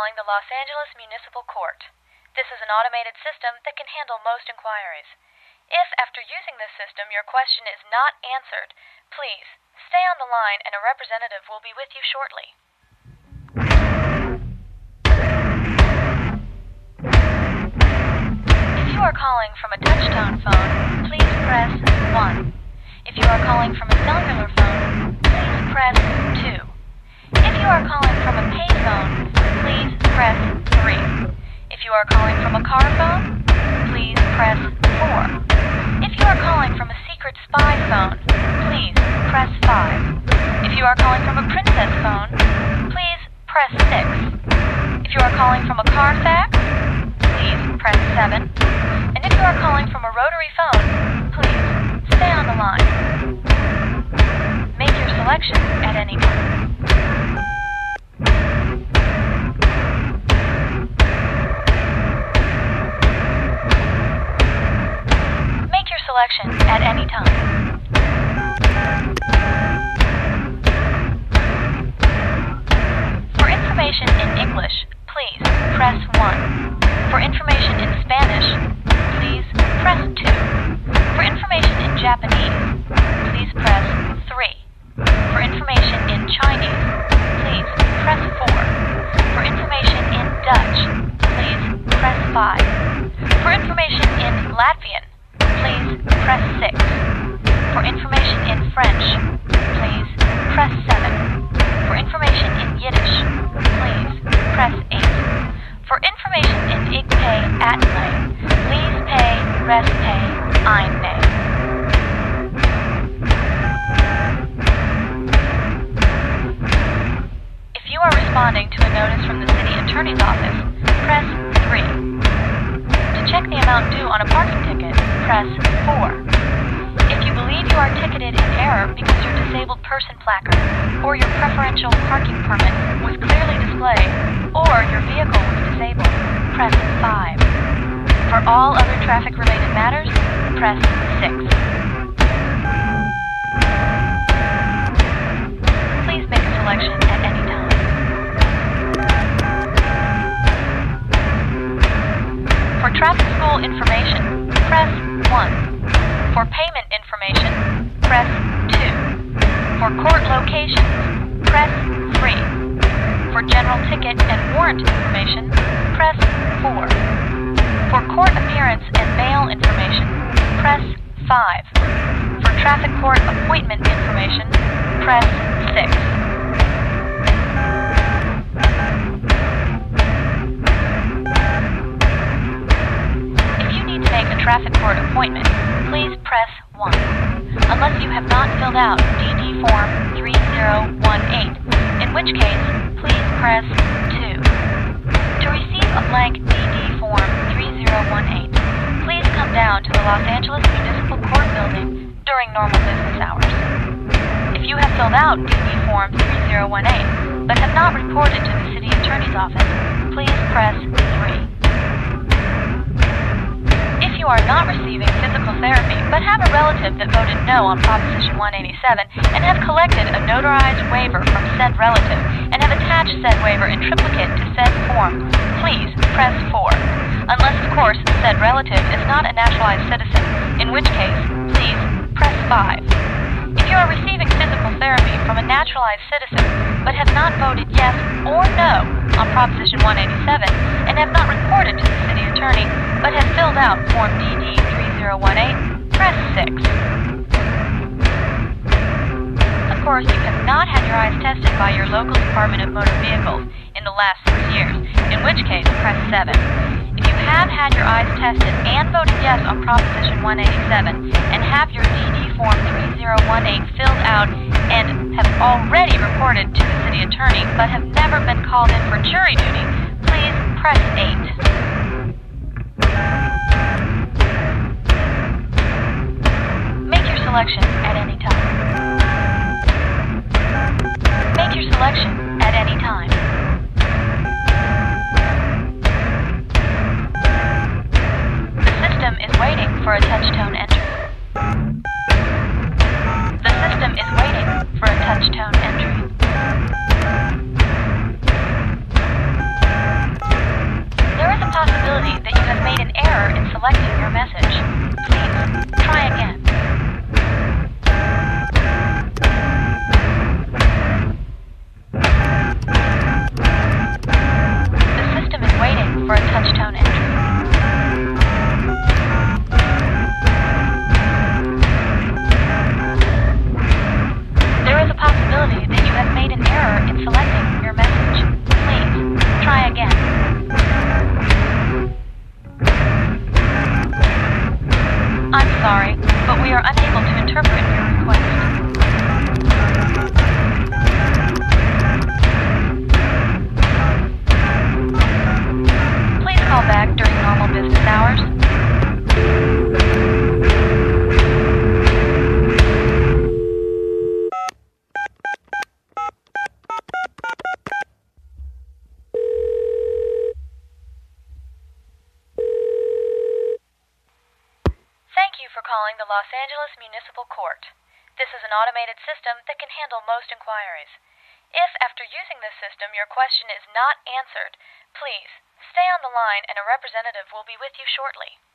calling the Los Angeles Municipal Court. This is an automated system that can handle most inquiries. If, after using this system, your question is not answered, please stay on the line and a representative will be with you shortly. If you are calling from a touch-tone phone, please press 1. If you are calling from a cellular phone, please press 2. If you are calling from a payphone, please press 3. If you are calling from a car phone, please press 4. If you are calling from a secret spy phone, please press 5. If you are calling from a princess phone, please press 6. If you are calling from a car fax, please press 7. And if you are calling from a rotary phone, please stay on the line. Make your selection at any time. Make your selection at any time. For information in English, please press 1. For information in Spanish, please press 2. For information in Japanese, please press 3. For information in Chinese, please press 4. For information in Dutch, please press 5. For information in Latvian, please press 6. For information in French, please press 7. For information in Yiddish, please press 8. For information in Igpay Atlay, please pay Respay Einpay. If you are responding to a notice from the City Attorney's Office, press 3. To check the amount due on a parking ticket, press 4. If you believe you are ticketed in error because your disabled person placard or your preferential parking permit was clearly displayed or your vehicle was disabled, press 5. For all other traffic-related matters, press 6. Please make a selection at any time. For traffic school information, press 1. For payment information, press 2. For court locations, press 3. For general ticket and warrant information, press 4. For court appearance and bail information, press 5. For traffic court appointment information, press 6. If you need to make a traffic court appointment, please press 1. Unless you have not filled out DD Form 3018, in which case, please press 2. To receive a blank DD Form 3018, please come down to the Los Angeles Municipal Court building during normal business hours. If you have filled out DD Form 3018 but have not reported to the City Attorney's Office, please press 3. If you are not receiving physical therapy but have a relative that voted no on Proposition 187 and have collected a notarized waiver from said relative and have attached said waiver in triplicate to said form, please press 4. Unless, of course, said relative is not a naturalized citizen, in which case, please press 5. If you are receiving physical therapy from a naturalized citizen but have not voted yes or no on Proposition 187 and have not reported to the City Attorney but have filled out Form DD 3018, press 6. Of course, you have not had your eyes tested by your local Department of Motor Vehicles in the last 6 years, in which case, press 7. If you have had your eyes tested and voted yes on Proposition 187 and have your DD Form 3018 filled out and have already reported to the City Attorney but have never been called in for jury duty, please press 8. Make your selection at any time. Make your selection at any time. The system is waiting for a touch-tone entry. The system is waiting for a touch-tone entry. sorry, but we are unable to interpret your request. Please call back during normal business hours. Thank you for calling the Los Angeles Municipal Court. This is an automated system that can handle most inquiries. If, after using this system, your question is not answered, please stay on the line and a representative will be with you shortly.